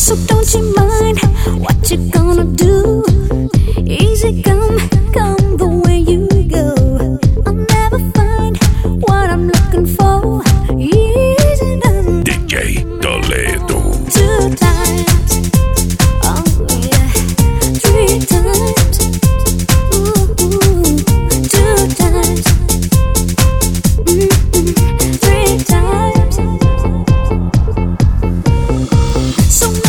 So don't you mind what you gonna do? Easy come, come the way you go. I'll never find what I'm looking for. Easy done. DJ Toledo. 2 times, oh yeah, 3 times, ooh, 2 times, 3 times. So